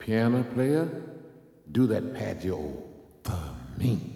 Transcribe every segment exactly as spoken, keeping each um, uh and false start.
Piano player, do that Paggio for me.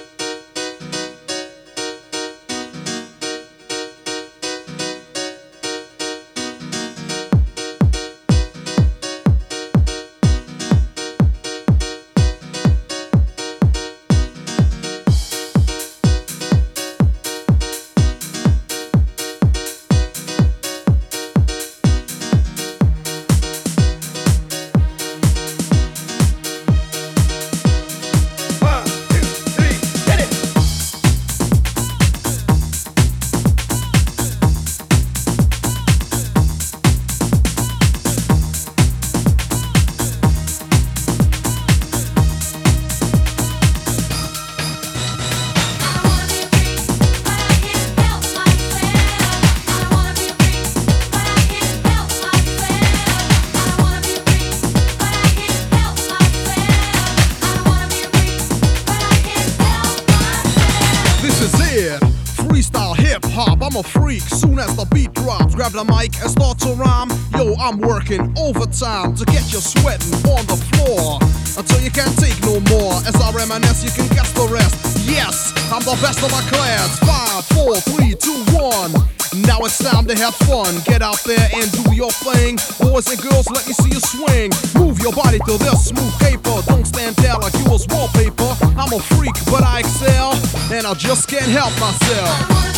Freestyle hip-hop, I'm a freak. Soon as the beat drops, grab the mic and start to rhyme. Yo, I'm working overtime to get you sweating on the floor until you can't take no more. As I reminisce, you can guess the rest. Yes, I'm the best of my class. Five, four, three, two, one. Now it's time to have fun. Get out there and do your thing. Boys and girls, let me see you swing. Move your body to this smooth paper. Don't stand there like you was wallpaper. I'm a freak, but I excel, and I just can't help myself.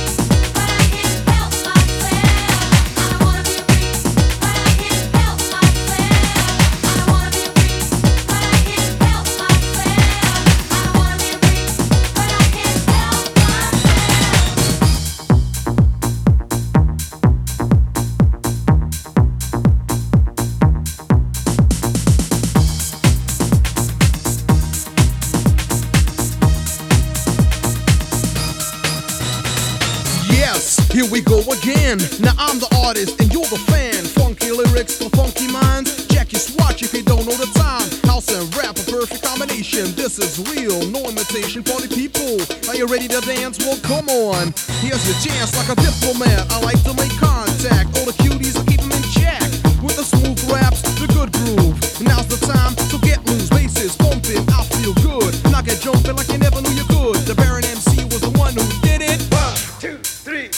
Here we go again. Now I'm the artist and you're the fan. Funky lyrics for funky minds. Check your swatch if you don't know the time. House and rap, a perfect combination. This is real, no imitation. Party people, are you ready to dance? Well, come on. Here's your chance like a diplomat. I like to make contact. All the cuties, I keep them in check. With the smooth raps, the good groove. Now's the time to get loose. Bases pumping, I feel good. Knock it jumping like you never knew you could. The Baron M C was the one who did it. One, two, three.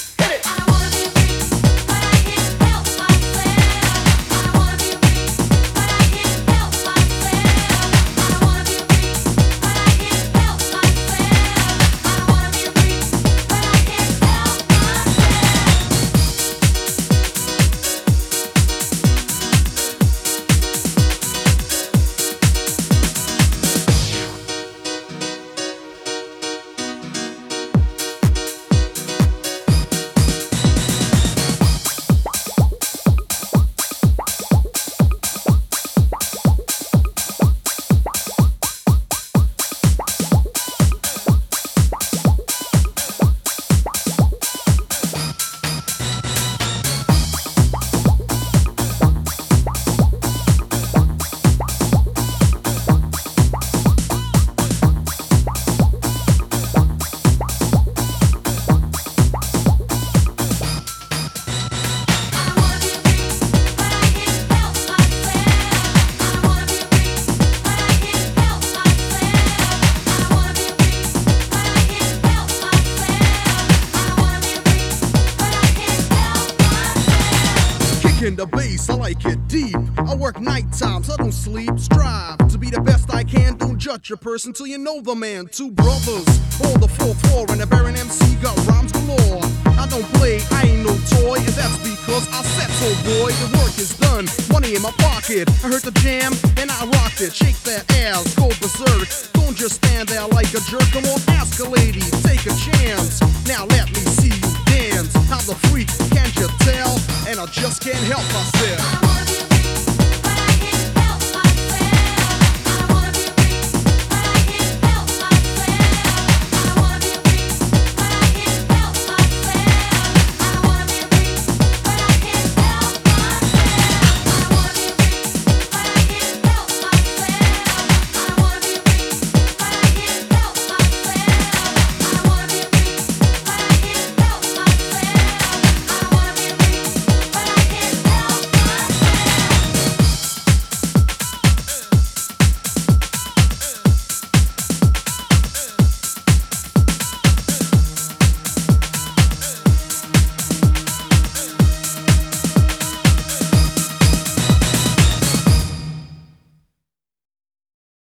In the bass, I like it deep. I work night times, I don't sleep. Strive to be the best I can. Don't judge a person till you know the man. Two brothers on the fourth floor, and the Baron M C got rhymes galore. I don't play, I ain't no toy, and that's because I said so, boy. The work is done, money in my pocket. I heard the jam, and I rocked it. Shake that ass, go berserk. Don't just stand there like a jerk. Come on, ask a lady, take a chance. Now let me see you dance. I'm the freak, can't you tell? And I just can't help myself.